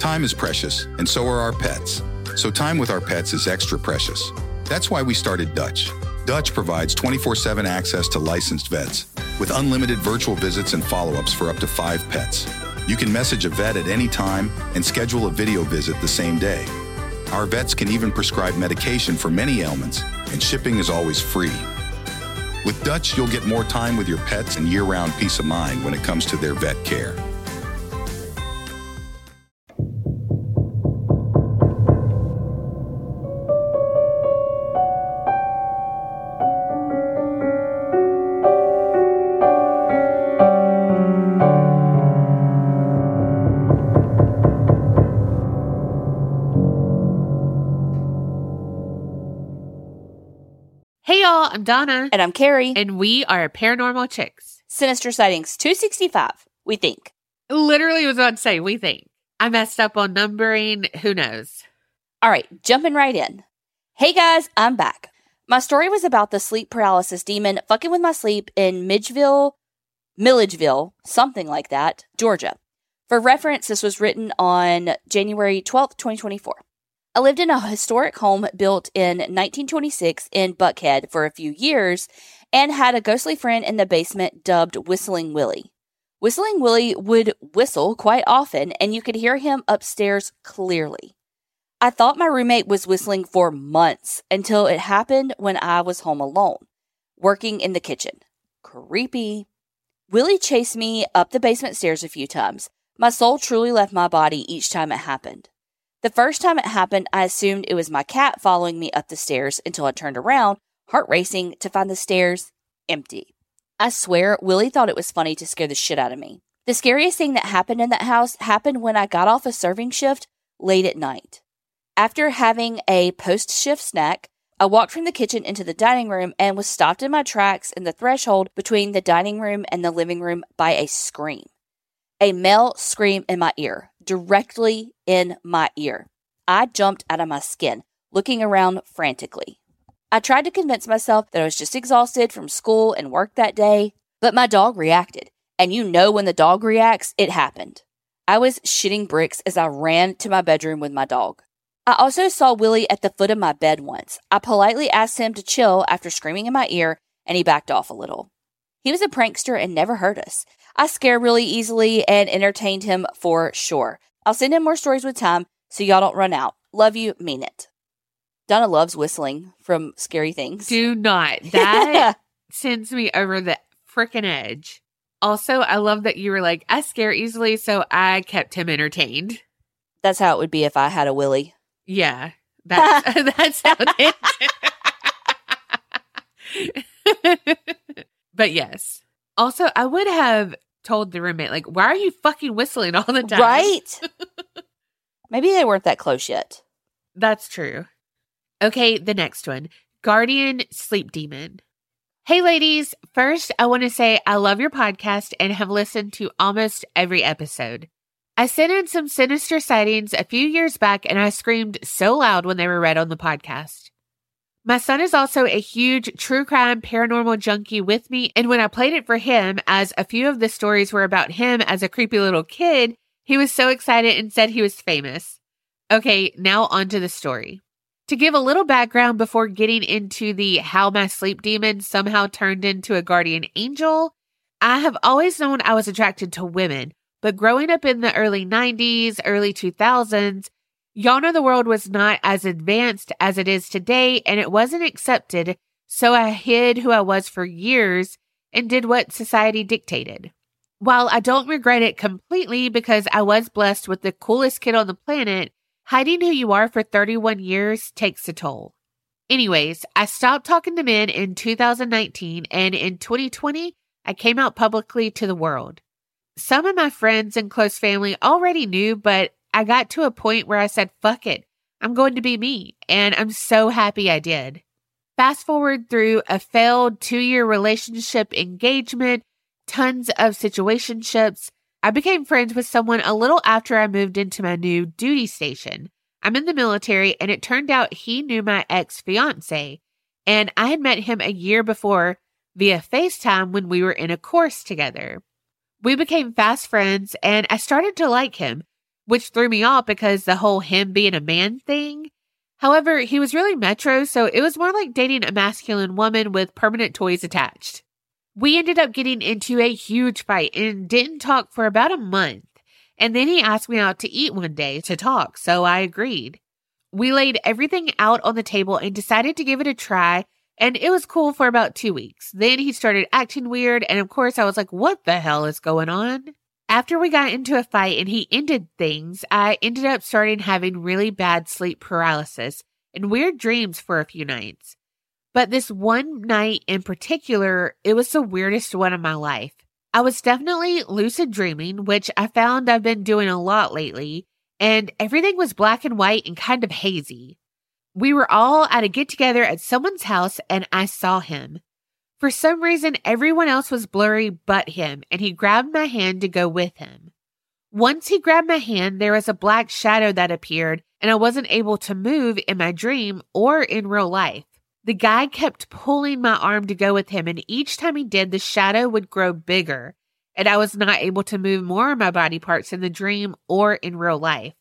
Time is precious, and so are our pets. So time with our pets is extra precious. That's why we started Dutch. Dutch provides 24/7 access to licensed vets with unlimited virtual visits and follow-ups for up to 5 pets. You can message a vet at any time and schedule a video visit the same day. Our vets can even prescribe medication for many ailments, and shipping is always free. With Dutch, you'll get more time with your pets and year-round peace of mind when it comes to their vet care. Hey y'all, I'm Donna. And I'm Carrie. And we are Paranormal Chicks. Sinister Sightings 265, we think. Literally was about to say, we think. I messed up on numbering. Who knows? All right, jumping right in. Hey guys, I'm back. My story was about the sleep paralysis demon fucking with my sleep in Milledgeville, something like that, Georgia. For reference, this was written on January 12th, 2024. I lived in a historic home built in 1926 in Buckhead for a few years and had a ghostly friend in the basement dubbed Whistling Willie. Whistling Willie would whistle quite often, and you could hear him upstairs clearly. I thought my roommate was whistling for months until it happened when I was home alone, working in the kitchen. Creepy. Willie chased me up the basement stairs a few times. My soul truly left my body each time it happened. The first time it happened, I assumed it was my cat following me up the stairs until I turned around, heart racing, to find the stairs empty. I swear, Willie thought it was funny to scare the shit out of me. The scariest thing that happened in that house happened when I got off a serving shift late at night. After having a post-shift snack, I walked from the kitchen into the dining room and was stopped in my tracks in the threshold between the dining room and the living room by a scream. A male scream in my ear. Directly in my ear. I jumped out of my skin, looking around frantically. I tried to convince myself that I was just exhausted from school and work that day, but my dog reacted. And you know when the dog reacts, it happened. I was shitting bricks as I ran to my bedroom with my dog. I also saw Willie at the foot of my bed once. I politely asked him to chill after screaming in my ear, and he backed off a little. He was a prankster and never hurt us. I scare really easily and entertained him for sure. I'll send him more stories with time so y'all don't run out. Love you, mean it. Donna loves whistling from scary things. Do not. That sends me over the freaking edge. Also, I love that you were like, I scare easily, so I kept him entertained. That's how it would be if I had a Willie. Yeah. That's how it is. But yes. Also, I would have told the roommate, like, why are you fucking whistling all the time? Right? Maybe they weren't that close yet. That's true. Okay, the next one. Guardian Sleep Demon. Hey, ladies. First, I want to say I love your podcast and have listened to almost every episode. I sent in some sinister sightings a few years back, and I screamed so loud when they were read on the podcast. My son is also a huge true crime paranormal junkie with me, and when I played it for him, as a few of the stories were about him as a creepy little kid, he was so excited and said he was famous. Okay, now on to the story. To give a little background before getting into the how my sleep demon somehow turned into a guardian angel, I have always known I was attracted to women, but growing up in the early 90s, early 2000s, y'all know the world was not as advanced as it is today, and it wasn't accepted, so I hid who I was for years and did what society dictated. While I don't regret it completely because I was blessed with the coolest kid on the planet, hiding who you are for 31 years takes a toll. Anyways, I stopped talking to men in 2019, and in 2020, I came out publicly to the world. Some of my friends and close family already knew, but I got to a point where I said, fuck it, I'm going to be me, and I'm so happy I did. Fast forward through a failed 2-year relationship engagement, tons of situationships, I became friends with someone a little after I moved into my new duty station. I'm in the military, and it turned out he knew my ex-fiance, and I had met him a year before via FaceTime when we were in a course together. We became fast friends, and I started to like him. which threw me off because the whole him being a man thing. However, he was really metro, so it was more like dating a masculine woman with permanent toys attached. We ended up getting into a huge fight and didn't talk for about a month. And then he asked me out to eat one day to talk, so I agreed. We laid everything out on the table and decided to give it a try, and it was cool for about 2 weeks. Then he started acting weird, and of course I was like, what the hell is going on? After we got into a fight and he ended things, I ended up starting having really bad sleep paralysis and weird dreams for a few nights. But this one night in particular, it was the weirdest one of my life. I was definitely lucid dreaming, which I found I've been doing a lot lately, and everything was black and white and kind of hazy. We were all at a get-together at someone's house, and I saw him. For some reason, everyone else was blurry but him, and he grabbed my hand to go with him. Once he grabbed my hand, there was a black shadow that appeared, and I wasn't able to move in my dream or in real life. The guy kept pulling my arm to go with him, and each time he did, the shadow would grow bigger, and I was not able to move more of my body parts in the dream or in real life.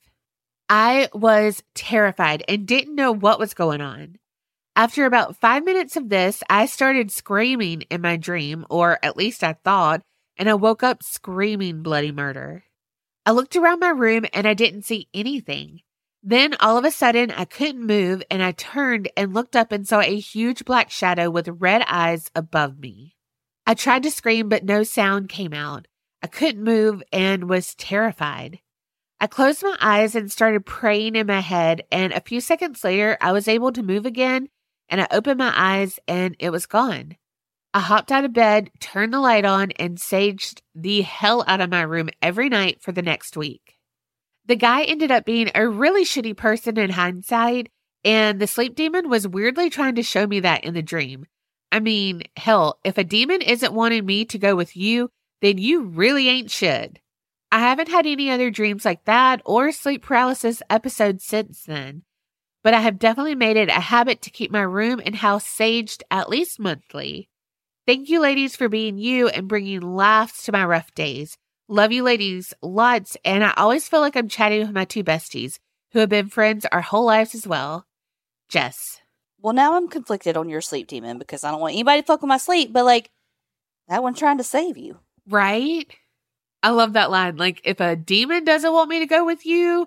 I was terrified and didn't know what was going on. After about 5 minutes of this, I started screaming in my dream, or at least I thought, and I woke up screaming bloody murder. I looked around my room and I didn't see anything. Then all of a sudden I couldn't move and I turned and looked up and saw a huge black shadow with red eyes above me. I tried to scream but no sound came out. I couldn't move and was terrified. I closed my eyes and started praying in my head, and a few seconds later I was able to move again, and I opened my eyes and it was gone. I hopped out of bed, turned the light on, and saged the hell out of my room every night for the next week. The guy ended up being a really shitty person in hindsight, and the sleep demon was weirdly trying to show me that in the dream. I mean, hell, if a demon isn't wanting me to go with you, then you really ain't shit. I haven't had any other dreams like that or sleep paralysis episodes since then, but I have definitely made it a habit to keep my room and house saged at least monthly. Thank you, ladies, for being you and bringing laughs to my rough days. Love you, ladies, lots, and I always feel like I'm chatting with my two besties, who have been friends our whole lives as well. Jess. Well, now I'm conflicted on your sleep demon because I don't want anybody to fuck with my sleep, but, like, that one's trying to save you. Right? I love that line. Like, if a demon doesn't want me to go with you,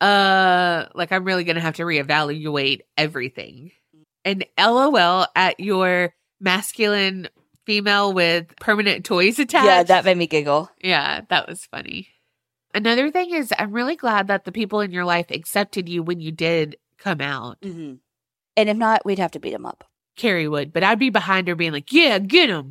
I'm really going to have to reevaluate everything. And LOL at your masculine female with permanent toys attached. Yeah, that made me giggle. Yeah, that was funny. Another thing is, I'm really glad that the people in your life accepted you when you did come out. Mm-hmm. And if not, we'd have to beat him up. Carrie would, but I'd be behind her being like, yeah, get him.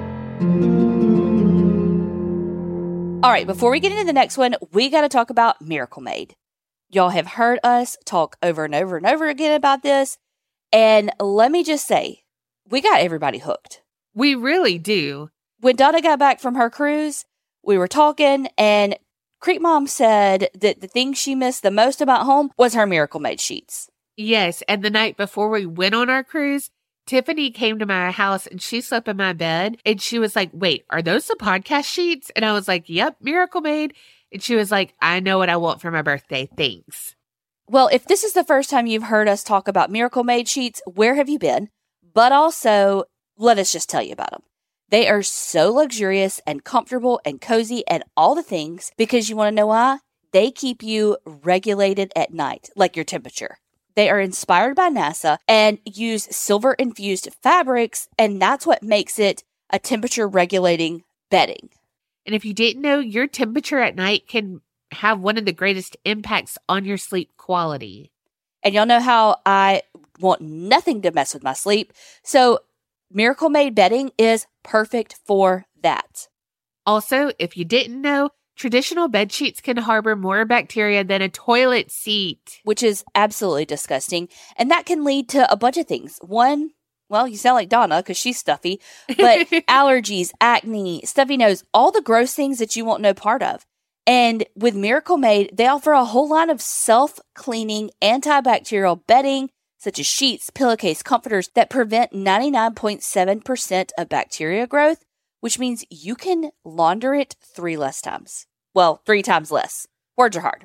All right, before we get into the next one, we got to talk about Miracle Made. Y'all have heard us talk over and over and over again about this. And let me just say, we got everybody hooked. We really do. When Donna got back from her cruise, we were talking, and Creek Mom said that the thing she missed the most about home was her Miracle Made sheets. Yes, and the night before we went on our cruise, Tiffany came to my house and she slept in my bed and she was like, wait, are those the podcast sheets? And I was like, yep, Miracle Made. And she was like, I know what I want for my birthday. Thanks. Well, if this is the first time you've heard us talk about Miracle Made sheets, where have you been? But also, let us just tell you about them. They are so luxurious and comfortable and cozy and all the things because you want to know why? They keep you regulated at night, like your temperature. They are inspired by NASA and use silver-infused fabrics, and that's what makes it a temperature-regulating bedding. And if you didn't know, your temperature at night can have one of the greatest impacts on your sleep quality. And y'all know how I want nothing to mess with my sleep, so Miracle Made bedding is perfect for that. Also, if you didn't know, traditional bed sheets can harbor more bacteria than a toilet seat. Which is absolutely disgusting. And that can lead to a bunch of things. One, well, you sound like Donna because she's stuffy. But allergies, acne, stuffy nose, all the gross things that you want no part of. And with Miracle Made, they offer a whole line of self-cleaning antibacterial bedding, such as sheets, pillowcase, comforters that prevent 99.7% of bacteria growth, which means you can launder it 3 less times. Well, 3 times less. Words are hard.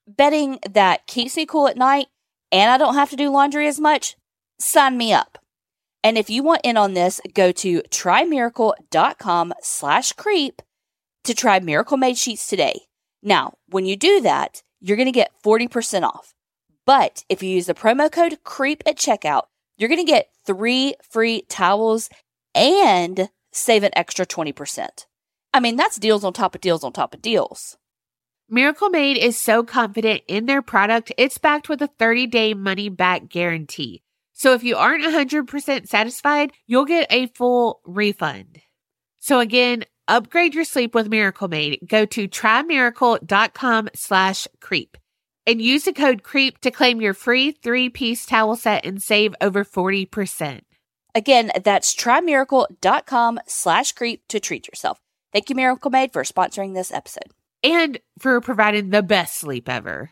Bedding that keeps me cool at night and I don't have to do laundry as much? Sign me up. And if you want in on this, go to trymiracle.com/creep to try Miracle Made sheets today. Now, when you do that, you're going to get 40% off. But if you use the promo code CREEP at checkout, you're going to get 3 free towels and save an extra 20%. I mean, that's deals on top of deals on top of deals. Miracle Made is so confident in their product, it's backed with a 30-day money-back guarantee. So if you aren't 100% satisfied, you'll get a full refund. So again, upgrade your sleep with Miracle Made. Go to trymiracle.com/creep and use the code CREEP to claim your free 3-piece towel set and save over 40%. Again, that's trymiracle.com/creep to treat yourself. Thank you, Miracle Made, for sponsoring this episode. And for providing the best sleep ever.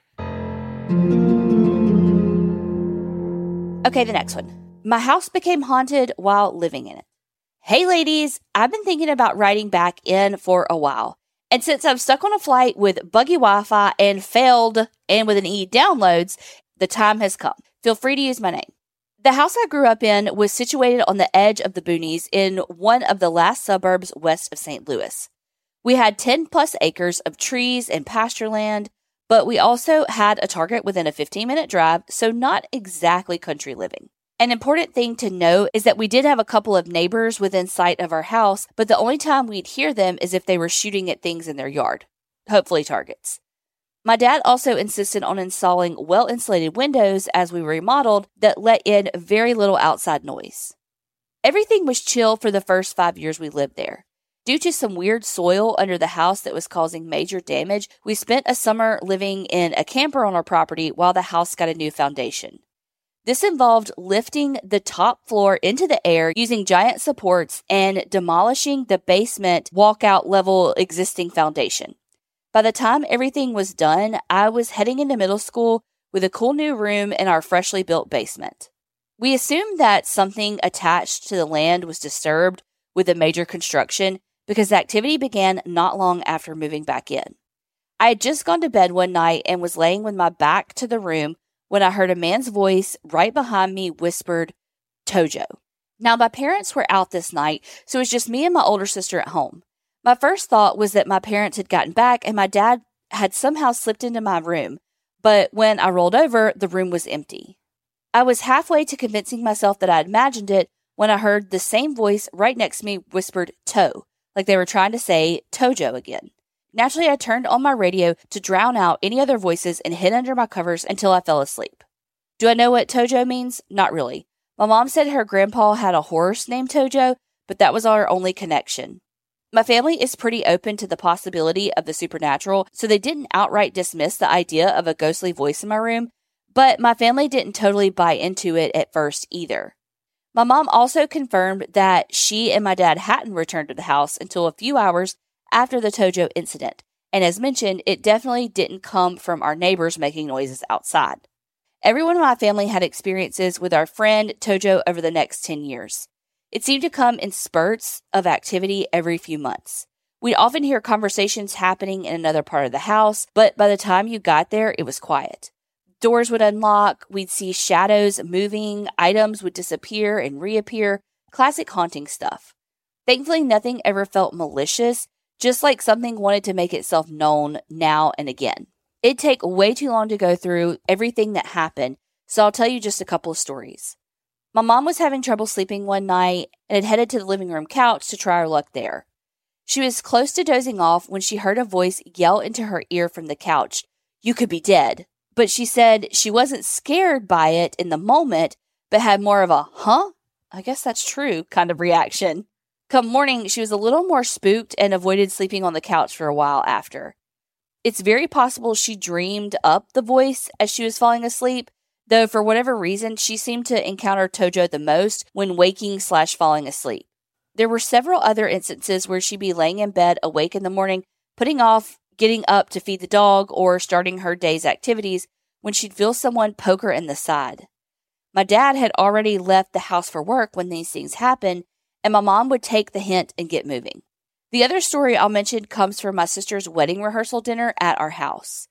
Okay, the next one. My house became haunted while living in it. Hey, ladies, I've been thinking about writing back in for a while. And since I'm stuck on a flight with buggy Wi-Fi and failed and with an E downloads, the time has come. Feel free to use my name. The house I grew up in was situated on the edge of the boonies in one of the last suburbs west of St. Louis. We had 10 plus acres of trees and pasture land, but we also had a Target within a 15-minute drive, so not exactly country living. An important thing to note is that we did have a couple of neighbors within sight of our house, but the only time we'd hear them is if they were shooting at things in their yard, hopefully targets. My dad also insisted on installing well-insulated windows as we remodeled that let in very little outside noise. Everything was chill for the first 5 years we lived there. Due to some weird soil under the house that was causing major damage, we spent a summer living in a camper on our property while the house got a new foundation. This involved lifting the top floor into the air using giant supports and demolishing the basement walkout level existing foundation. By the time everything was done, I was heading into middle school with a cool new room in our freshly built basement. We assumed that something attached to the land was disturbed with a major construction because the activity began not long after moving back in. I had just gone to bed one night and was laying with my back to the room when I heard a man's voice right behind me whispered, "Tojo." Now, my parents were out this night, so it was just me and my older sister at home. My first thought was that my parents had gotten back and my dad had somehow slipped into my room, but when I rolled over, the room was empty. I was halfway to convincing myself that I had imagined it when I heard the same voice right next to me whispered "toe," like they were trying to say Tojo again. Naturally, I turned on my radio to drown out any other voices and hid under my covers until I fell asleep. Do I know what Tojo means? Not really. My mom said her grandpa had a horse named Tojo, but that was our only connection. My family is pretty open to the possibility of the supernatural, so they didn't outright dismiss the idea of a ghostly voice in my room, but my family didn't totally buy into it at first either. My mom also confirmed that she and my dad hadn't returned to the house until a few hours after the Tojo incident, and as mentioned, it definitely didn't come from our neighbors making noises outside. Everyone in my family had experiences with our friend Tojo over the next 10 years. It seemed to come in spurts of activity every few months. We'd often hear conversations happening in another part of the house, but by the time you got there, it was quiet. Doors would unlock, we'd see shadows moving, items would disappear and reappear, classic haunting stuff. Thankfully, nothing ever felt malicious, just like something wanted to make itself known now and again. It'd take way too long to go through everything that happened, so I'll tell you just a couple of stories. My mom was having trouble sleeping one night and had headed to the living room couch to try her luck there. She was close to dozing off when she heard a voice yell into her ear from the couch, "You could be dead." But she said she wasn't scared by it in the moment, but had more of a, "Huh? I guess that's true," kind of reaction. Come morning, she was a little more spooked and avoided sleeping on the couch for a while after. It's very possible she dreamed up the voice as she was falling asleep, though for whatever reason, she seemed to encounter Tojo the most when waking/falling asleep. There were several other instances where she'd be laying in bed awake in the morning, putting off getting up to feed the dog or starting her day's activities when she'd feel someone poke her in the side. My dad had already left the house for work when these things happened, and my mom would take the hint and get moving. The other story I'll mention comes from my sister's wedding rehearsal dinner at our house.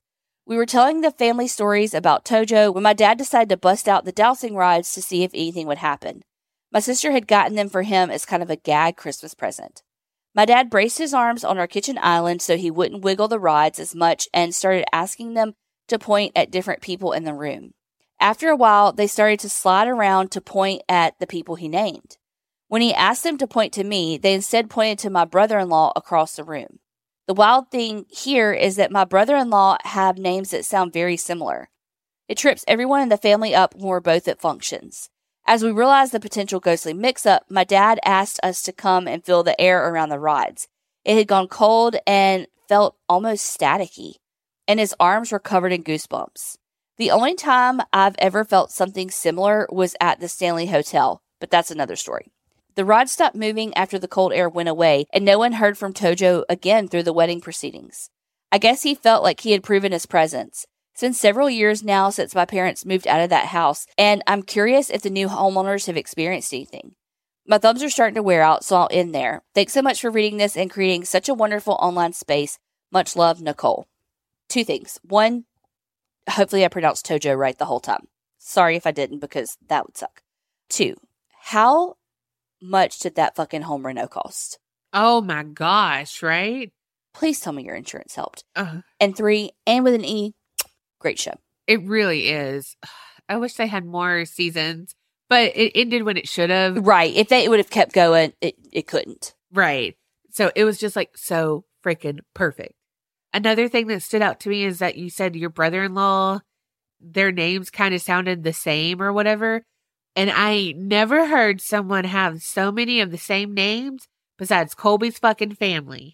We were telling the family stories about Tojo when my dad decided to bust out the dowsing rods to see if anything would happen. My sister had gotten them for him as kind of a gag Christmas present. My dad braced his arms on our kitchen island so he wouldn't wiggle the rods as much and started asking them to point at different people in the room. After a while, they started to slide around to point at the people he named. When he asked them to point to me, they instead pointed to my brother-in-law across the room. The wild thing here is that my brother-in-law have names that sound very similar. It trips everyone in the family up when we're both at functions. As we realized the potential ghostly mix-up, my dad asked us to come and feel the air around the rods. It had gone cold and felt almost staticky, and his arms were covered in goosebumps. The only time I've ever felt something similar was at the Stanley Hotel, but that's another story. The rod stopped moving after the cold air went away, and no one heard from Tojo again through the wedding proceedings. I guess he felt like he had proven his presence. It's been several years now since my parents moved out of that house, and I'm curious if the new homeowners have experienced anything. My thumbs are starting to wear out, so I'll end there. Thanks so much for reading this and creating such a wonderful online space. Much love, Nicole. 2 things. 1, hopefully I pronounced Tojo right the whole time. Sorry if I didn't, because that would suck. 2, how much did that fucking home reno cost? Oh my gosh, right? Please tell me your insurance helped. And 3, and with an E, great show. It really is. I wish they had more seasons, but it ended when it should have. Right. If they would have kept going, it couldn't. Right. So it was just like so freaking perfect. Another thing that stood out to me is that you said your brother-in-law, their names kind of sounded the same or whatever. And I never heard someone have so many of the same names besides Colby's fucking family.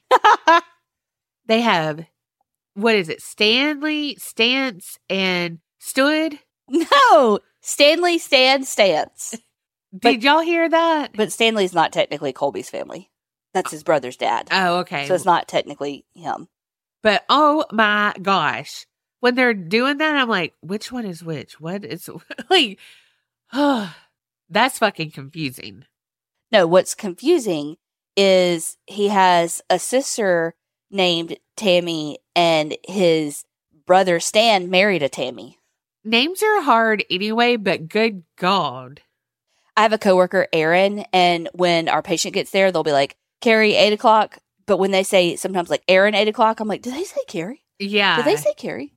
They have, what is it? Stanley, Stance, and Stood? No! Stanley, Stan, Stance. Did y'all hear that? But Stanley's not technically Colby's family. That's his brother's dad. Oh, okay. So it's not technically him. But oh my gosh. When they're doing that, I'm like, which one is which? What is, like, oh, that's fucking confusing. No, what's confusing is he has a sister named Tammy and his brother Stan married a Tammy. Names are hard anyway, but good God. I have a coworker, Erin, and when our patient gets there, they'll be like, Carrie, 8 o'clock. But when they say sometimes like Erin, 8 o'clock, I'm like, did they say Carrie? Yeah. Did they say Carrie?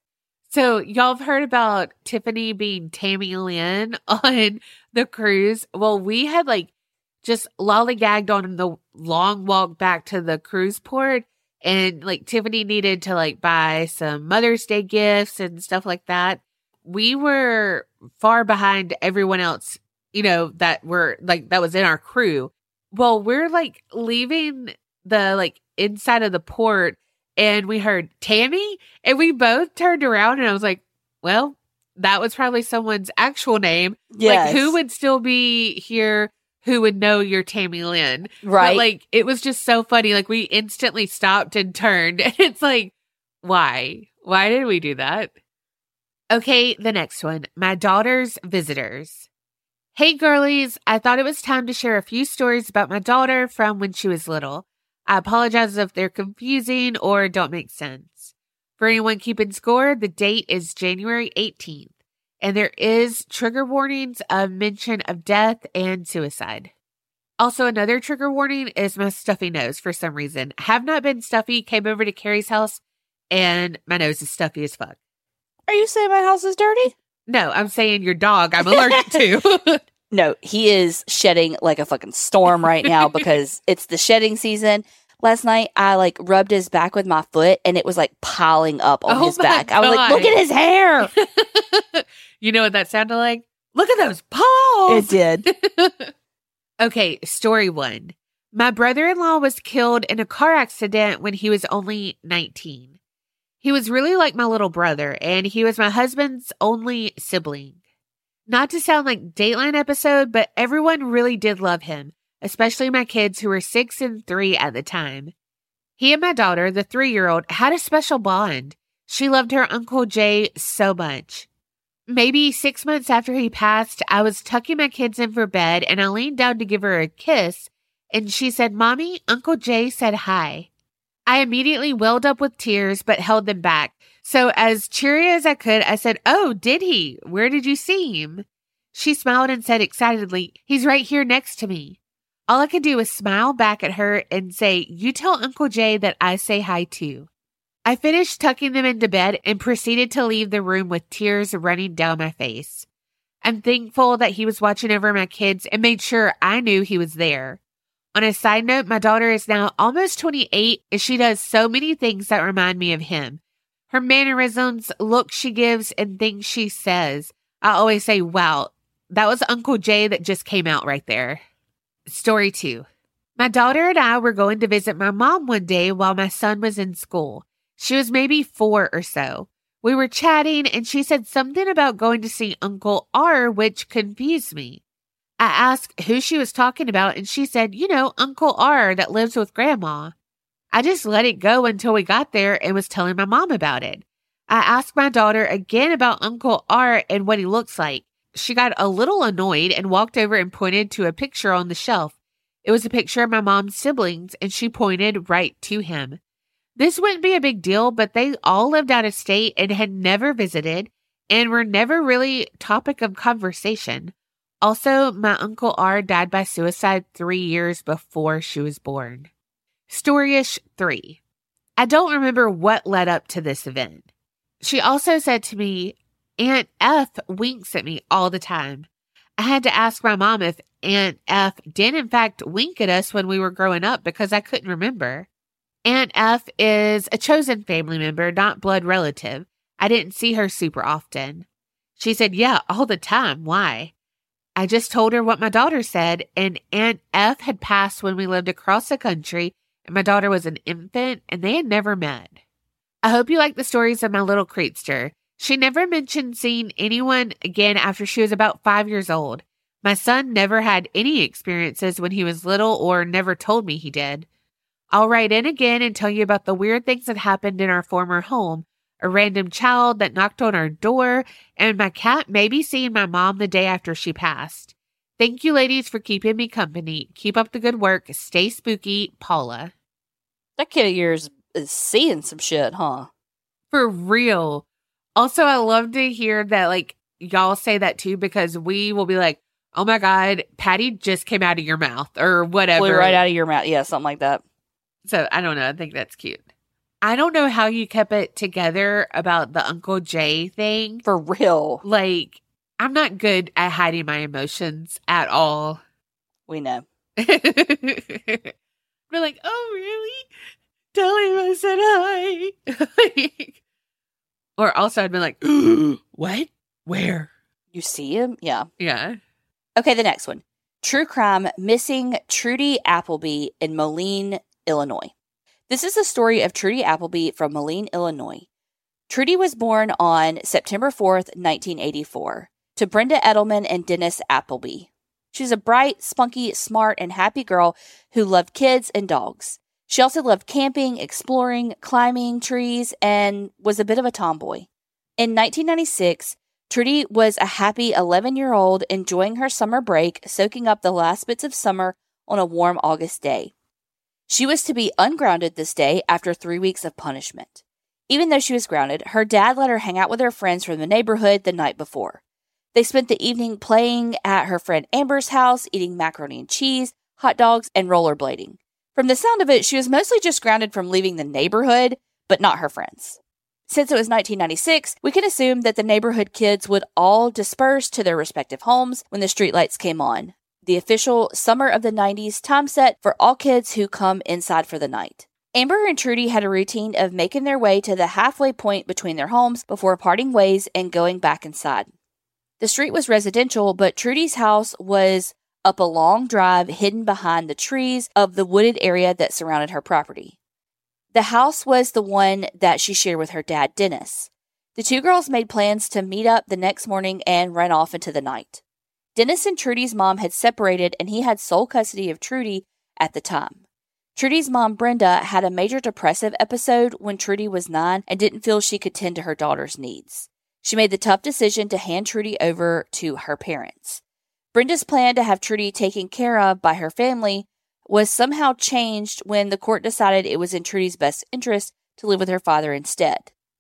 So y'all have heard about Tiffany being Tammy Lynn on the cruise. Well, we had like just lollygagged on the long walk back to the cruise port. And like Tiffany needed to like buy some Mother's Day gifts and stuff like that. We were far behind everyone else, you know, that were like, that was in our crew. Well, we're like leaving the like inside of the port and we heard Tammy and we both turned around and I was like, well, that was probably someone's actual name. Yes. Like who would still be here who would know you're Tammy Lynn? Right. But like, it was just so funny. Like we instantly stopped and turned and it's like, why? Why did we do that? Okay, the next one. My daughter's visitors. Hey girlies, I thought it was time to share a few stories about my daughter from when she was little. I apologize if they're confusing or don't make sense. For anyone keeping score, the date is January 18th, and there is trigger warnings of mention of death and suicide. Also, another trigger warning is my stuffy nose for some reason. Have not been stuffy, came over to Carrie's house, and my nose is stuffy as fuck. Are you saying my house is dirty? No, I'm saying your dog I'm allergic to. No, he is shedding like a fucking storm right now because it's the shedding season. Last night, I like rubbed his back with my foot and it was like piling up on his back. God. I was like, look at his hair. You know what that sounded like? Look at those paws. It did. Okay, story 1. My brother-in-law was killed in a car accident when he was only 19. He was really like my little brother, and he was my husband's only sibling. Not to sound like Dateline episode, but everyone really did love him, especially my kids who were 6 and 3 at the time. He and my daughter, the 3-year-old, had a special bond. She loved her Uncle Jay so much. Maybe 6 months after he passed, I was tucking my kids in for bed, and I leaned down to give her a kiss, and she said, Mommy, Uncle Jay said hi. I immediately welled up with tears, but held them back. So as cheery as I could, I said, "Oh, did he? Where did you see him?" She smiled and said excitedly, "He's right here next to me." All I could do was smile back at her and say, "You tell Uncle Jay that I say hi too." I finished tucking them into bed and proceeded to leave the room with tears running down my face. I'm thankful that he was watching over my kids and made sure I knew he was there. On a side note, my daughter is now almost 28 and she does so many things that remind me of him. Her mannerisms, looks she gives, and things she says. I always say, wow, that was Uncle Jay that just came out right there. Story 2. My daughter and I were going to visit my mom one day while my son was in school. She was maybe 4 or so. We were chatting and she said something about going to see Uncle R, which confused me. I asked who she was talking about and she said, Uncle R that lives with Grandma. I just let it go until we got there and was telling my mom about it. I asked my daughter again about Uncle R and what he looks like. She got a little annoyed and walked over and pointed to a picture on the shelf. It was a picture of my mom's siblings and she pointed right to him. This wouldn't be a big deal, but they all lived out of state and had never visited and were never really topic of conversation. Also, my Uncle R died by suicide 3 years before she was born. Storyish 3. I don't remember what led up to this event. She also said to me, Aunt F winks at me all the time. I had to ask my mom if Aunt F did in fact wink at us when we were growing up because I couldn't remember. Aunt F is a chosen family member, not blood relative. I didn't see her super often. She said, yeah, all the time. Why? I just told her what my daughter said, and Aunt F had passed when we lived across the country, and my daughter was an infant, and they had never met. I hope you like the stories of my little creepster. She never mentioned seeing anyone again after she was about 5 years old. My son never had any experiences when he was little or never told me he did. I'll write in again and tell you about the weird things that happened in our former home, a random child that knocked on our door, and my cat maybe seeing my mom the day after she passed. Thank you, ladies, for keeping me company. Keep up the good work. Stay spooky, Paula. That kid of yours is seeing some shit, huh? For real. Also, I love to hear that, y'all say that too, because we will be like, oh my God, Patty just came out of your mouth or whatever. Flew right out of your mouth. Yeah, something like that. So I don't know. I think that's cute. I don't know how you kept it together about the Uncle Jay thing. For real. I'm not good at hiding my emotions at all. We know. We're like, oh, really? Tell him I said hi. Or also I'd be like, what? Where? You see him? Yeah. Yeah. Okay, the next one. True crime, missing Trudy Appleby in Moline, Illinois. This is the story of Trudy Appleby from Moline, Illinois. Trudy was born on September 4th, 1984, to Brenda Edelman and Dennis Appleby. She's a bright, spunky, smart, and happy girl who loved kids and dogs. She also loved camping, exploring, climbing trees, and was a bit of a tomboy. In 1996, Trudy was a happy 11-year-old enjoying her summer break, soaking up the last bits of summer on a warm August day. She was to be ungrounded this day after 3 weeks of punishment. Even though she was grounded, her dad let her hang out with her friends from the neighborhood the night before. They spent the evening playing at her friend Amber's house, eating macaroni and cheese, hot dogs, and rollerblading. From the sound of it, she was mostly just grounded from leaving the neighborhood, but not her friends. Since it was 1996, we can assume that the neighborhood kids would all disperse to their respective homes when the streetlights came on. The official summer of the 90s time set for all kids who come inside for the night. Amber and Trudy had a routine of making their way to the halfway point between their homes before parting ways and going back inside. The street was residential, but Trudy's house was up a long drive hidden behind the trees of the wooded area that surrounded her property. The house was the one that she shared with her dad, Dennis. The two girls made plans to meet up the next morning and run off into the night. Dennis and Trudy's mom had separated and he had sole custody of Trudy at the time. Trudy's mom, Brenda, had a major depressive episode when Trudy was 9 and didn't feel she could tend to her daughter's needs. She made the tough decision to hand Trudy over to her parents. Brenda's plan to have Trudy taken care of by her family was somehow changed when the court decided it was in Trudy's best interest to live with her father instead.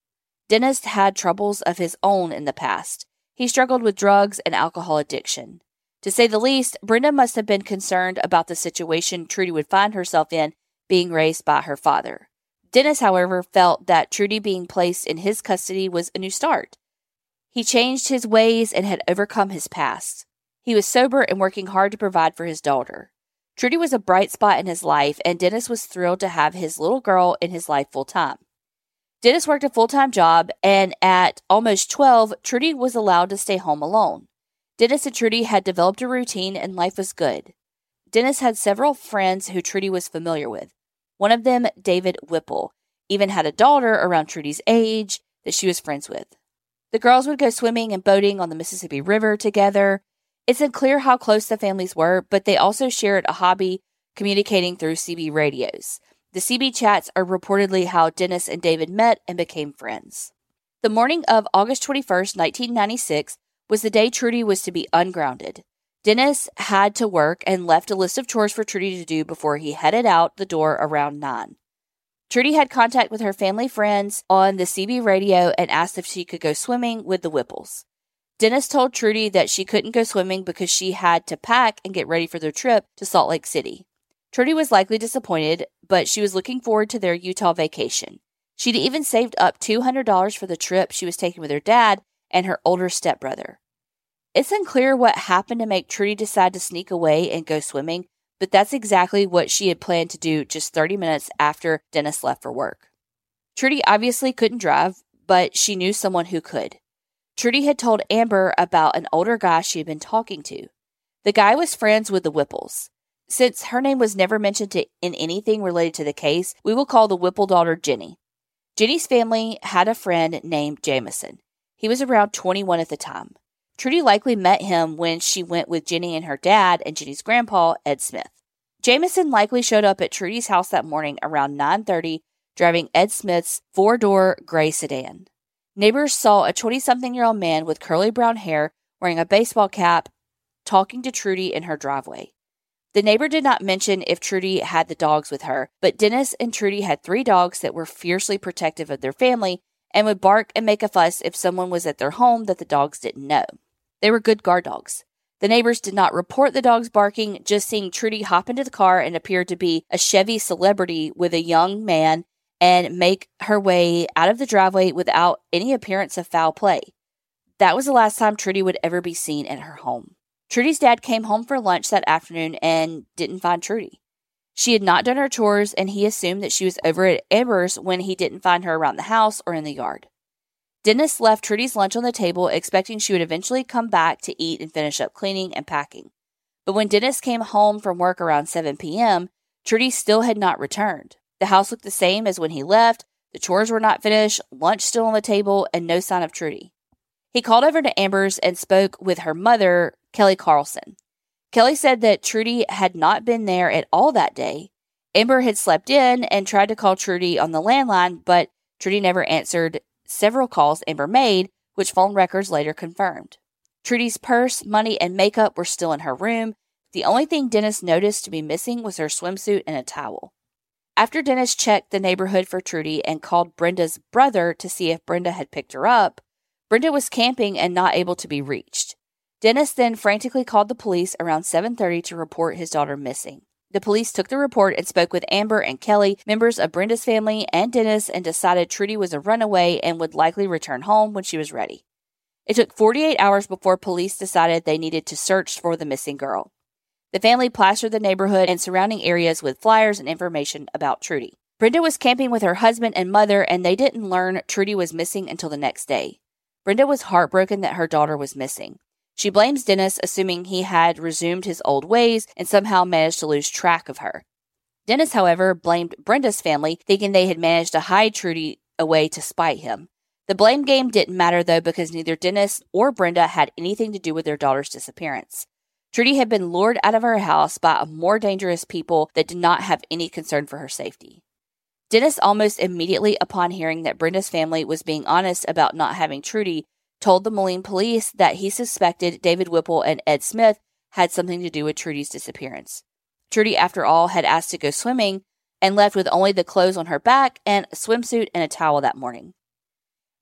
Dennis had troubles of his own in the past. He struggled with drugs and alcohol addiction. To say the least, Brenda must have been concerned about the situation Trudy would find herself in being raised by her father. Dennis, however, felt that Trudy being placed in his custody was a new start. He changed his ways and had overcome his past. He was sober and working hard to provide for his daughter. Trudy was a bright spot in his life, and Dennis was thrilled to have his little girl in his life full-time. Dennis worked a full-time job, and at almost 12, Trudy was allowed to stay home alone. Dennis and Trudy had developed a routine, and life was good. Dennis had several friends who Trudy was familiar with. One of them, David Whipple, even had a daughter around Trudy's age that she was friends with. The girls would go swimming and boating on the Mississippi River together. It's unclear how close the families were, but they also shared a hobby communicating through CB radios. The CB chats are reportedly how Dennis and David met and became friends. The morning of August 21st, 1996, was the day Trudy was to be ungrounded. Dennis had to work and left a list of chores for Trudy to do before he headed out the door around 9. Trudy had contact with her family friends on the CB radio and asked if she could go swimming with the Whipples. Dennis told Trudy that she couldn't go swimming because she had to pack and get ready for their trip to Salt Lake City. Trudy was likely disappointed, but she was looking forward to their Utah vacation. She'd even saved up $200 for the trip she was taking with her dad and her older stepbrother. It's unclear what happened to make Trudy decide to sneak away and go swimming, but that's exactly what she had planned to do just 30 minutes after Dennis left for work. Trudy obviously couldn't drive, but she knew someone who could. Trudy had told Amber about an older guy she had been talking to. The guy was friends with the Whipples. Since her name was never mentioned in anything related to the case, we will call the Whipple daughter Jenny. Jenny's family had a friend named Jameson. He was around 21 at the time. Trudy likely met him when she went with Jenny and her dad and Jenny's grandpa, Ed Smith. Jameson likely showed up at Trudy's house that morning around 9:30, driving Ed Smith's 4-door gray sedan. Neighbors saw a 20-something-year-old man with curly brown hair wearing a baseball cap talking to Trudy in her driveway. The neighbor did not mention if Trudy had the dogs with her, but Dennis and Trudy had 3 dogs that were fiercely protective of their family and would bark and make a fuss if someone was at their home that the dogs didn't know. They were good guard dogs. The neighbors did not report the dogs barking, just seeing Trudy hop into the car and appear to be a Chevy celebrity with a young man and make her way out of the driveway without any appearance of foul play. That was the last time Trudy would ever be seen at her home. Trudy's dad came home for lunch that afternoon and didn't find Trudy. She had not done her chores, and he assumed that she was over at Amber's when he didn't find her around the house or in the yard. Dennis left Trudy's lunch on the table, expecting she would eventually come back to eat and finish up cleaning and packing. But when Dennis came home from work around 7 p.m., Trudy still had not returned. The house looked the same as when he left, the chores were not finished, lunch still on the table, and no sign of Trudy. He called over to Amber's and spoke with her mother, Kelly Carlson. Kelly said that Trudy had not been there at all that day. Amber had slept in and tried to call Trudy on the landline, but Trudy never answered several calls Amber made, which phone records later confirmed. Trudy's purse, money, and makeup were still in her room. The only thing Dennis noticed to be missing was her swimsuit and a towel. After Dennis checked the neighborhood for Trudy and called Brenda's brother to see if Brenda had picked her up, Brenda was camping and not able to be reached. Dennis then frantically called the police around 7:30 to report his daughter missing. The police took the report and spoke with Amber and Kelly, members of Brenda's family, and Dennis, and decided Trudy was a runaway and would likely return home when she was ready. It took 48 hours before police decided they needed to search for the missing girl. The family plastered the neighborhood and surrounding areas with flyers and information about Trudy. Brenda was camping with her husband and mother, and they didn't learn Trudy was missing until the next day. Brenda was heartbroken that her daughter was missing. She blames Dennis, assuming he had resumed his old ways and somehow managed to lose track of her. Dennis, however, blamed Brenda's family, thinking they had managed to hide Trudy away to spite him. The blame game didn't matter, though, because neither Dennis or Brenda had anything to do with their daughter's disappearance. Trudy had been lured out of her house by more dangerous people that did not have any concern for her safety. Dennis, almost immediately upon hearing that Brenda's family was being honest about not having Trudy, told the Moline police that he suspected David Whipple and Ed Smith had something to do with Trudy's disappearance. Trudy, after all, had asked to go swimming and left with only the clothes on her back and a swimsuit and a towel that morning.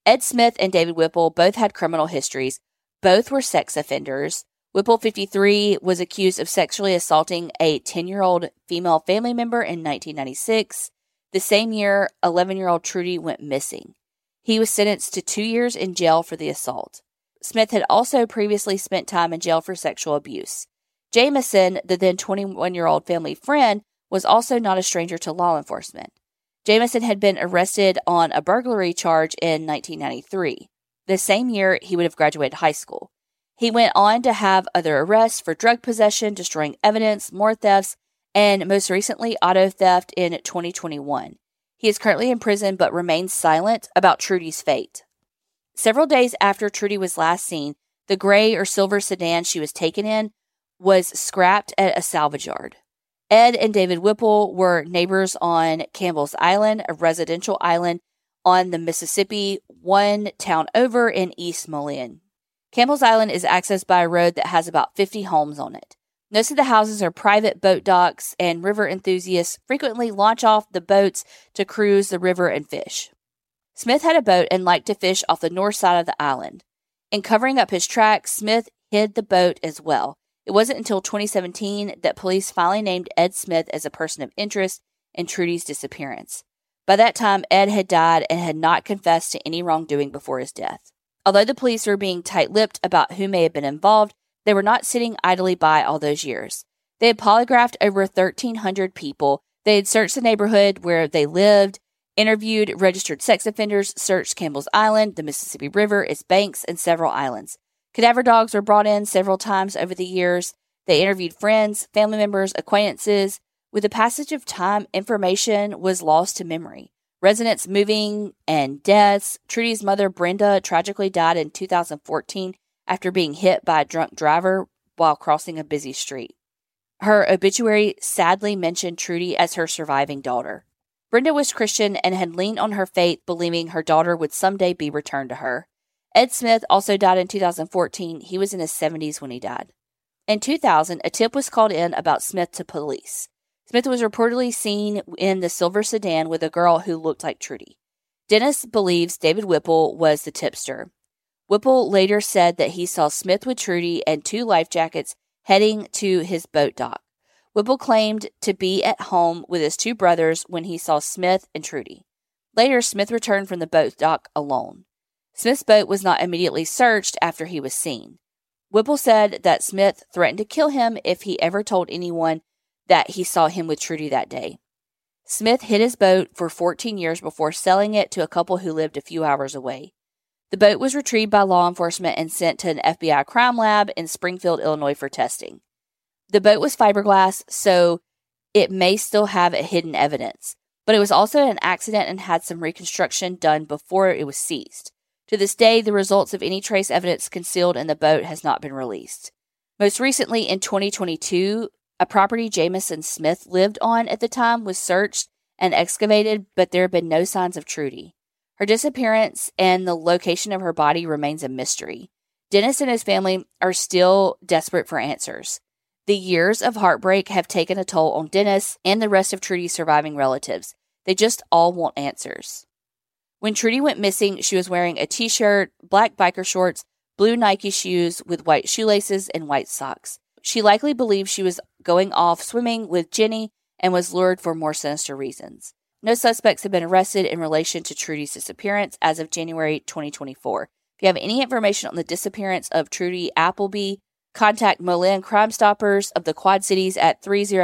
Ed Smith and David Whipple both had criminal histories. Both were sex offenders. Whipple, 53, was accused of sexually assaulting a 10-year-old female family member in 1996. The same year, 11-year-old Trudy went missing. He was sentenced to 2 years in jail for the assault. Smith had also previously spent time in jail for sexual abuse. Jamison, the then 21-year-old family friend, was also not a stranger to law enforcement. Jamison had been arrested on a burglary charge in 1993. The same year, he would have graduated high school. He went on to have other arrests for drug possession, destroying evidence, more thefts, and most recently, auto theft in 2021. He is currently in prison but remains silent about Trudy's fate. Several days after Trudy was last seen, the gray or silver sedan she was taken in was scrapped at a salvage yard. Ed and David Whipple were neighbors on Campbell's Island, a residential island on the Mississippi, one town over in East Moline. Campbell's Island is accessed by a road that has about 50 homes on it. Most of the houses are private boat docks, and river enthusiasts frequently launch off the boats to cruise the river and fish. Smith had a boat and liked to fish off the north side of the island. In covering up his tracks, Smith hid the boat as well. It wasn't until 2017 that police finally named Ed Smith as a person of interest in Trudy's disappearance. By that time, Ed had died and had not confessed to any wrongdoing before his death. Although the police were being tight-lipped about who may have been involved, they were not sitting idly by all those years. They had polygraphed over 1,300 people. They had searched the neighborhood where they lived, interviewed registered sex offenders, searched Campbell's Island, the Mississippi River, its banks, and several islands. Cadaver dogs were brought in several times over the years. They interviewed friends, family members, acquaintances. With the passage of time, information was lost to memory. Residents moving and deaths. Trudy's mother, Brenda, tragically died in 2014 after being hit by a drunk driver while crossing a busy street. Her obituary sadly mentioned Trudy as her surviving daughter. Brenda was Christian and had leaned on her faith, believing her daughter would someday be returned to her. Ed Smith also died in 2014. He was in his 70s when he died. In 2000, a tip was called in about Smith to police. Smith was reportedly seen in the silver sedan with a girl who looked like Trudy. Dennis believes David Whipple was the tipster. Whipple later said that he saw Smith with Trudy and 2 life jackets heading to his boat dock. Whipple claimed to be at home with his 2 brothers when he saw Smith and Trudy. Later, Smith returned from the boat dock alone. Smith's boat was not immediately searched after he was seen. Whipple said that Smith threatened to kill him if he ever told anyone that he saw him with Trudy that day. Smith hid his boat for 14 years before selling it to a couple who lived a few hours away. The boat was retrieved by law enforcement and sent to an FBI crime lab in Springfield, Illinois for testing. The boat was fiberglass, so it may still have hidden evidence, but it was also an accident and had some reconstruction done before it was seized. To this day, the results of any trace evidence concealed in the boat has not been released. Most recently, in 2022, a property Jamison Smith lived on at the time was searched and excavated, but there have been no signs of Trudy. Her disappearance and the location of her body remains a mystery. Dennis and his family are still desperate for answers. The years of heartbreak have taken a toll on Dennis and the rest of Trudy's surviving relatives. They just all want answers. When Trudy went missing, she was wearing a t-shirt, black biker shorts, blue Nike shoes with white shoelaces, and white socks. She likely believed she was going off swimming with Jenny and was lured for more sinister reasons. No suspects have been arrested in relation to Trudy's disappearance as of January 2024. If you have any information on the disappearance of Trudy Appleby, contact Moline Crime Stoppers of the Quad Cities at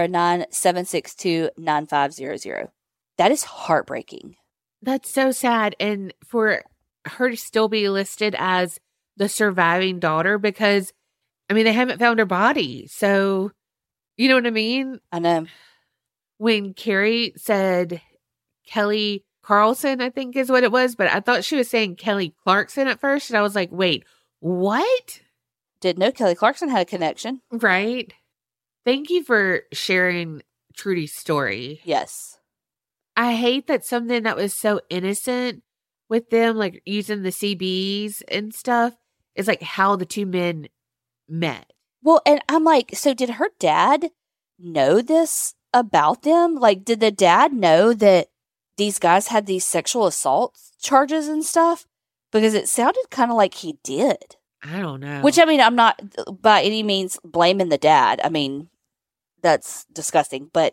309-762-9500. That is heartbreaking. That's so sad. And for her to still be listed as the surviving daughter, because, I mean, they haven't found her body. So, you know what I mean? I know. When Carrie said Kelly Carlson, I think is what it was, but I thought she was saying Kelly Clarkson at first. And I was like, wait, what? Didn't know Kelly Clarkson had a connection. Right. Thank you for sharing Trudy's story. Yes. I hate that something that was so innocent with them, like using the CBs and stuff, is like how the 2 men met. Well, and I'm like, so did her dad know this about them? Like, did the dad know that these guys had these sexual assault charges and stuff? Because it sounded kind of like he did. I don't know. Which, I mean, I'm not by any means blaming the dad. I mean, that's disgusting. But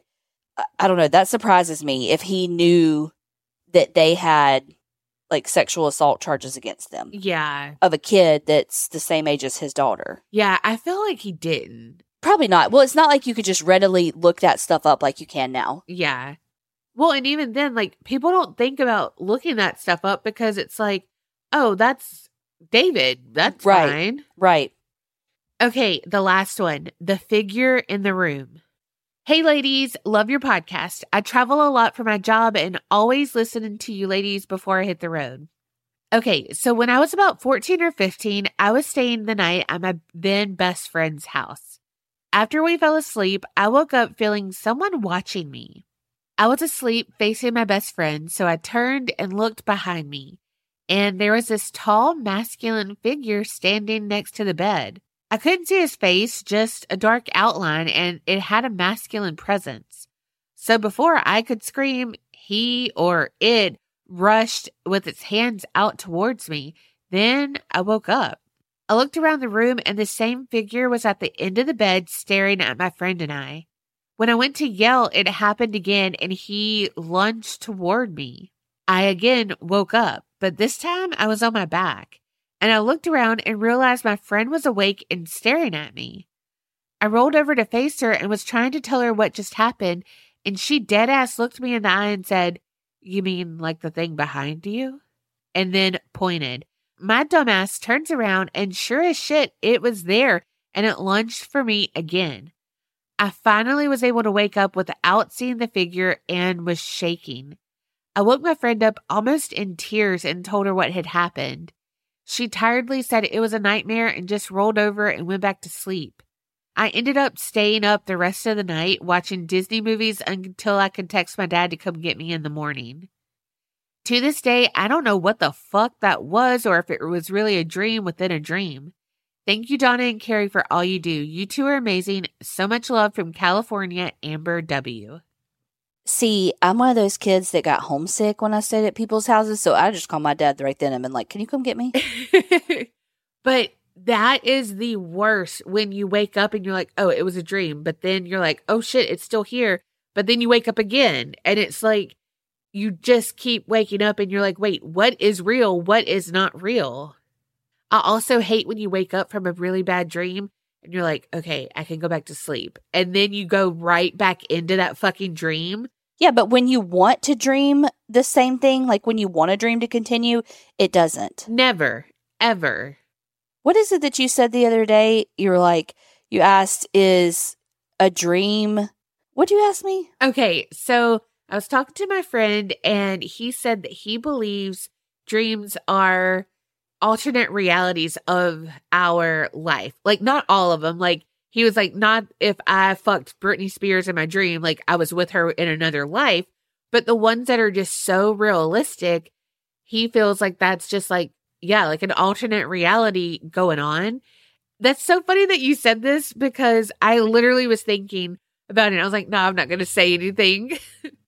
I don't know. That surprises me if he knew that they had, like, sexual assault charges against them. Yeah. Of a kid that's the same age as his daughter. Yeah, I feel like he didn't. Probably not. Well, it's not like you could just readily look that stuff up like you can now. Yeah. Well, and even then, like, people don't think about looking that stuff up because it's like, oh, that's David. That's fine. Right. Okay, the last one. The figure in the room. Hey, ladies. Love your podcast. I travel a lot for my job and always listening to you ladies before I hit the road. Okay, so when I was about 14 or 15, I was staying the night at my then best friend's house. After we fell asleep, I woke up feeling someone watching me. I was asleep facing my best friend, so I turned and looked behind me, and there was this tall, masculine figure standing next to the bed. I couldn't see his face, just a dark outline, and it had a masculine presence. So before I could scream, he or it rushed with its hands out towards me. Then I woke up. I looked around the room, and the same figure was at the end of the bed staring at my friend and I. When I went to yell, it happened again, and he lunged toward me. I again woke up, but this time I was on my back, and I looked around and realized my friend was awake and staring at me. I rolled over to face her and was trying to tell her what just happened, and she deadass looked me in the eye and said, "You mean like the thing behind you?" And then pointed. My dumbass turns around, and sure as shit, it was there, and it lunged for me again. I finally was able to wake up without seeing the figure and was shaking. I woke my friend up almost in tears and told her what had happened. She tiredly said it was a nightmare and just rolled over and went back to sleep. I ended up staying up the rest of the night watching Disney movies until I could text my dad to come get me in the morning. To this day, I don't know what the fuck that was or if it was really a dream within a dream. Thank you, Donna and Carrie, for all you do. You two are amazing. So much love from California, Amber W. See, I'm one of those kids that got homesick when I stayed at people's houses, so I just called my dad right then and been like, "Can you come get me?" But that is the worst when you wake up and you're like, oh, it was a dream. But then you're like, oh shit, it's still here. But then you wake up again and it's like, you just keep waking up and you're like, wait, what is real? What is not real? I also hate when you wake up from a really bad dream and you're like, okay, I can go back to sleep. And then you go right back into that fucking dream. Yeah, but when you want to dream the same thing, like when you want a dream to continue, it doesn't. Never, ever. What is it that you said the other day? You were like, you asked, is a dream... What'd you ask me? Okay, so I was talking to my friend and he said that he believes dreams are alternate realities of our life. Like, not all of them. Like, he was like, not if I fucked Britney Spears in my dream, like I was with her in another life, but the ones that are just so realistic, he feels like that's just like, yeah, like an alternate reality going on. That's so funny that you said this because I literally was thinking about it. I was like, no, I'm not going to say anything.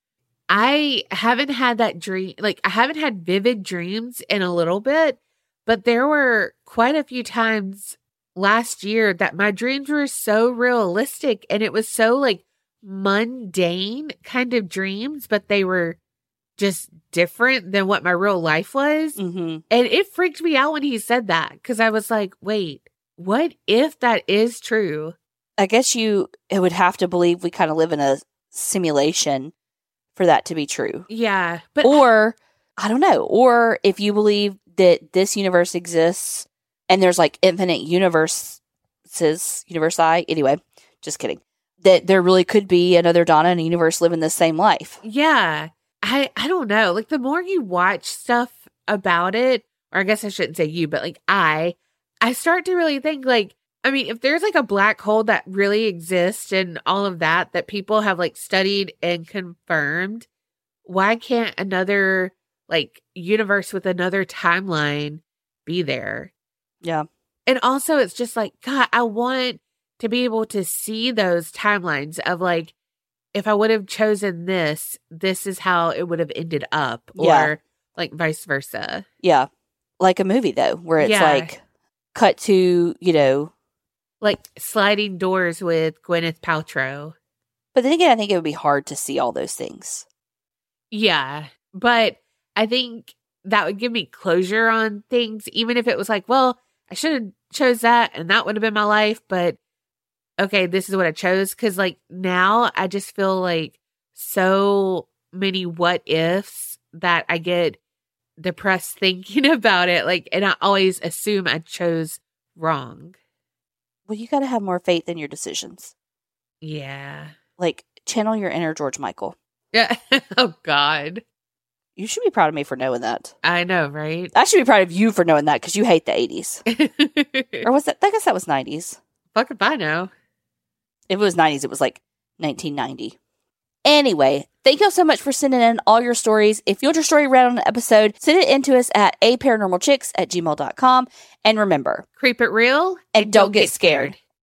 I haven't had that dream. Like, I haven't had vivid dreams in a little bit, but there were quite a few times last year that my dreams were so realistic and it was so like mundane kind of dreams, but they were just different than what my real life was. Mm-hmm. And it freaked me out when he said that because I was like, wait, what if that is true? I guess it would have to believe we kind of live in a simulation for that to be true. Yeah. But or, I don't know, or if you believe that this universe exists and there's like infinite universi, anyway, just kidding, that there really could be another Donna in a universe living the same life. Yeah. I don't know. Like, the more you watch stuff about it, or I guess I shouldn't say you, but like I start to really think like, I mean, if there's like a black hole that really exists and all of that people have like studied and confirmed, why can't another like universe with another timeline be there? Yeah. And also it's just like, God, I want to be able to see those timelines of like, if I would have chosen this is how it would have ended up, or like vice versa. Yeah. like a movie, though, where it's Yeah. like cut to, Like sliding doors with Gwyneth Paltrow. But then again, I think it would be hard to see all those things. Yeah. But I think that would give me closure on things, even if it was like, well, I should have chose that and that would have been my life. But okay, this is what I chose. Cause like now I just feel like so many what ifs that I get depressed thinking about it. Like, and I always assume I chose wrong. Well, you got to have more faith in your decisions. Yeah. Like, channel your inner George Michael. Yeah. Oh, God. You should be proud of me for knowing that. I know, right? I should be proud of you for knowing that because you hate the 80s. Or was that? I guess that was 90s. Fuck if I know. If it was 90s, it was like 1990. Anyway, thank you so much for sending in all your stories. If you want your story read on an episode, send it in to us at aparanormalchicks@gmail.com. And remember, Creep it real and don't get scared.